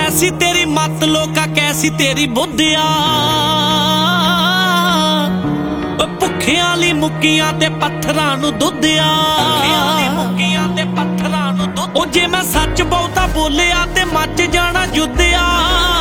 कैसी तेरी मत लोका कैसी तेरी बुद्धिया भुखियां ली मुक्कियां ते पत्थरां नूं दुद्धिया ओ जे मैं सच बहुता बोलिया ते मच जाना युद्धिया।